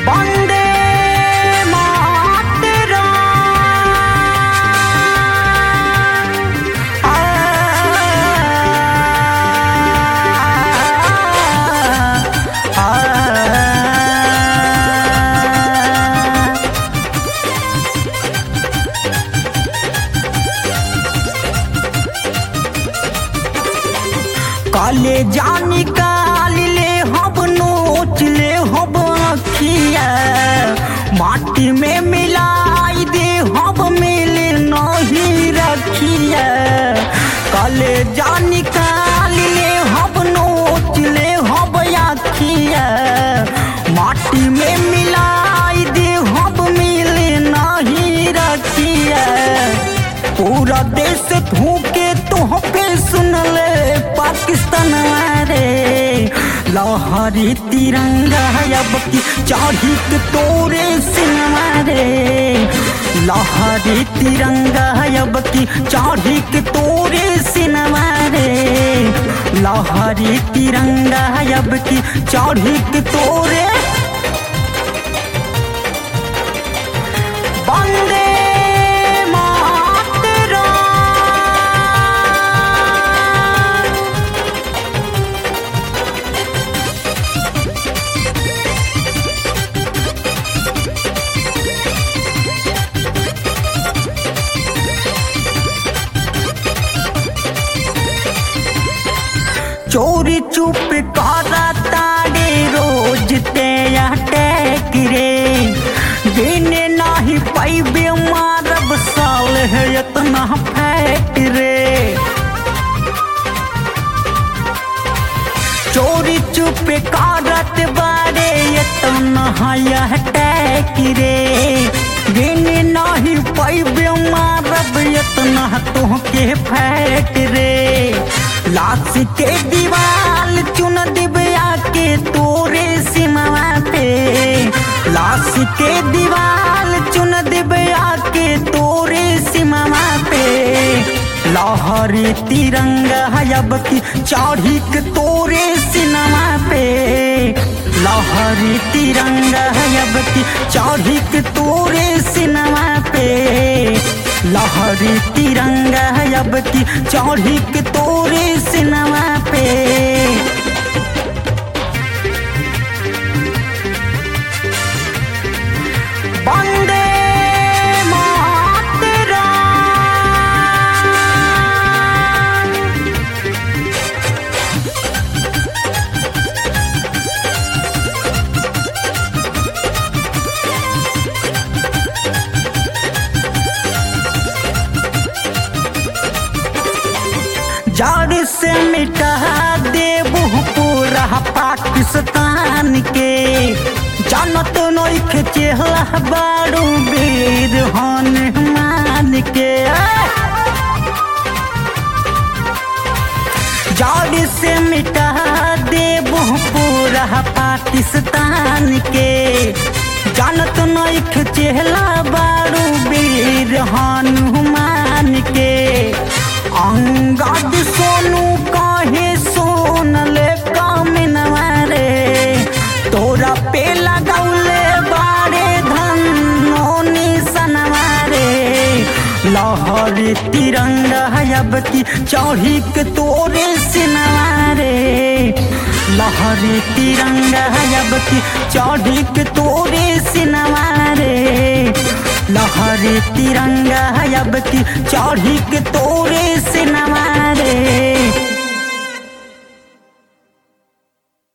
वंदे मातरम। काले जानी काल ले हब नोच ले हब अखिया माटी में मिलाई दे हब मिले नहीं रखिया। काले जानी काल ले हब नोच ले हब अखिया माटी में मिलाई दे हब मिले नहीं रखिया। पूरा देश थूके तो पे सुन ले पाकिस्तान रे लहरी तिरंगा अब की चढ़ी के तोरे सिनेमा रे। लहरी तिरंगा अब की चढ़ी के तोरे सिनेमा रे। लहरी तिरंगा अब की चढ़ी के तोरे वंदे चोरी चुप करा तारे रोज ते अटैक रे। देने नाही पाइबे मारब साल है इतना फैट रे। चोरी चुप करत बारे इतना अटैक रे। देने नाही पाइबे मारब इतना तोहके फैट रे। लाश के दीवाल चुन दिव्या के तोरे सिनेमा पे। लाश के दीवाल चुन दिव्या के तोरे सिनेमा पे। लहरी तिरंगा अब की चढ़ी के तोरे सिनेमा पे। लहरी तिरंगा अब की चढ़ी के तोरे सिनेमा पे। लहरी तिरंगा अब की चढ़ी के तोरे सिनेमा पे। वंदे जड़ से मिटा देबू पूरा पाकिस्तान के। जानत नइखे चेहला बारू वीर हनुमान के। जड़ से मिटा देबू पूरा पाकिस्तान के। जानत नइखे चेहला बारू वीर हनुमान के। अंगद सोनू काहे सोन ले कामिनवा रे। तोरा पे लगौले बारे धनोनी सनवा रे। लहरी तिरंगा अब की चढ़ी के तोरे सिनेमा रे। लहरी तिरंगा अब की चढ़ी के तोरे सिनेमा रे। लहरी तिरंगा अब की चढ़ी के तोरे सिनेमा